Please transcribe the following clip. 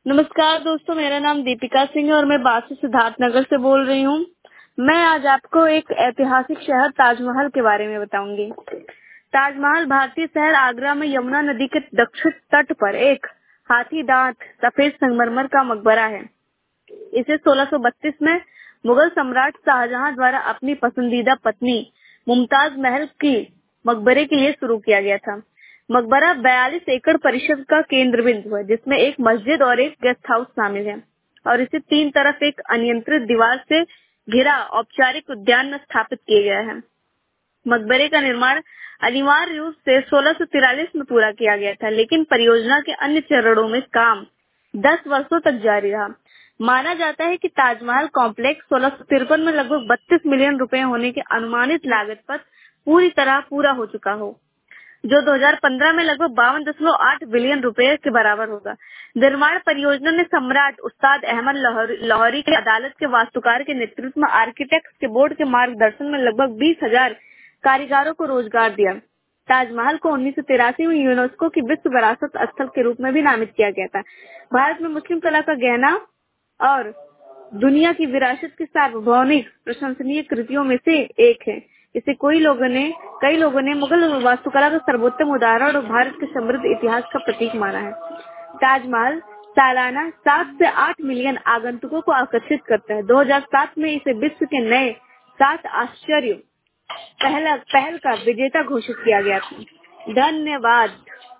नमस्कार दोस्तों, मेरा नाम दीपिका सिंह है और मैं बासी सिद्धार्थनगर से बोल रही हूँ। मैं आज आपको एक ऐतिहासिक शहर ताजमहल के बारे में बताऊंगी। ताजमहल भारतीय शहर आगरा में यमुना नदी के दक्षिण तट पर एक हाथी दांत सफेद संगमरमर का मकबरा है। इसे 1632 में मुगल सम्राट शाहजहां द्वारा अपनी पसंदीदा पत्नी मुमताज महल की मकबरे के लिए शुरू किया गया था। मकबरा 42 एकड़ परिसर का केंद्र बिंदु है, जिसमें एक मस्जिद और एक गेस्ट हाउस शामिल है और इसे तीन तरफ एक अनियंत्रित दीवार से घिरा औपचारिक उद्यान में स्थापित किया गया है। मकबरे का निर्माण अनिवार्य रूप से 1643 में पूरा किया गया था, लेकिन परियोजना के अन्य चरणों में काम 10 वर्षों तक जारी रहा। माना जाता है कि ताजमहल कॉम्प्लेक्स 1653 में लगभग 32 मिलियन रुपए होने की अनुमानित लागत पर पूरी तरह पूरा हो चुका हो, जो 2015 में लगभग 52.8 बिलियन रुपए के बराबर होगा। निर्माण परियोजना ने सम्राट उस्ताद अहमद लाहौरी के अदालत के वास्तुकार के नेतृत्व में आर्किटेक्ट्स के बोर्ड के मार्गदर्शन में लगभग 20,000 कारीगरों को रोजगार दिया। ताजमहल को 1983 में यूनेस्को की विश्व विरासत स्थल के रूप में भी नामित किया गया था। भारत में मुस्लिम कला का गहना और दुनिया की विरासत की सार्वभौमिक प्रशंसनीय कृतियों में से एक है। इसे कई लोगों ने मुगल वास्तुकला का सर्वोत्तम उदाहरण और भारत के समृद्ध इतिहास का प्रतीक माना है। ताजमहल सालाना 7 से 8 मिलियन आगंतुकों को आकर्षित करता है। 2007 में इसे विश्व के नए 7 आश्चर्य पहल का विजेता घोषित किया गया था। धन्यवाद।